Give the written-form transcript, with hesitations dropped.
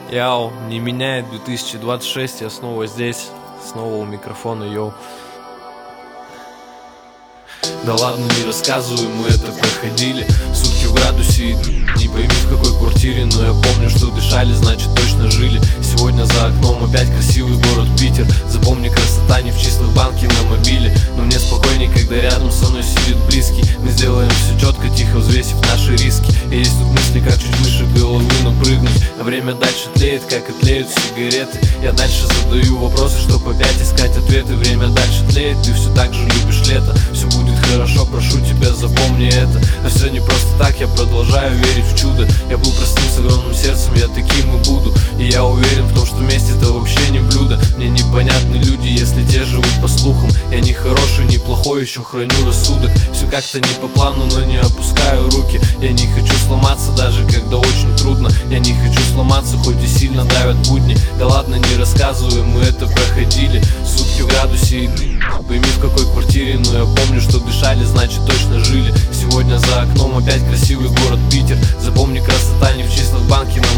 Яу, не меняет 2026, я снова здесь, снова у микрофона, йоу. Да ладно, не рассказывай, мы это проходили. Сутки в градусе, не пойми в какой квартире, но я помню, что дышали, значит точно жили. Сегодня за окном опять красивый город Питер. Запомни, красота не в числах банки на мобиле. Но мне спокойней, когда рядом со мной сидит близкий. Мы сделаем все четко, тихо взвесив наши риски. И есть тут мысли, как чуть выше головы напрыгнуть. А время дальше тлеет, как и тлеют сигареты. Я дальше задаю вопросы, чтоб опять искать ответы. Время дальше тлеет, ты все так же любишь лето. Все будет хорошо, прошу тебя, запомни это. Но все не просто так, я продолжаю верить в чудо. Я был простым с огромным сердцем, я таким и буду. И я уверен в том, что месть это вообще не блюдо. Мне непонятны люди, если те живут по слухам. Я не хороший, не плохой, еще храню рассудок. Все как-то не по плану, но не опускаю руки. Я не хочу сломаться, даже когда очень трудно. Я не хочу сломаться, хоть и сильно давят будни. Да ладно, не рассказывай, мы это проходили. Сутки в градусе, пойми в какой квартире. Но я помню, что дышали, значит точно жили. Сегодня за окном опять красивый город Питер. Запомни, красота не в числах банки на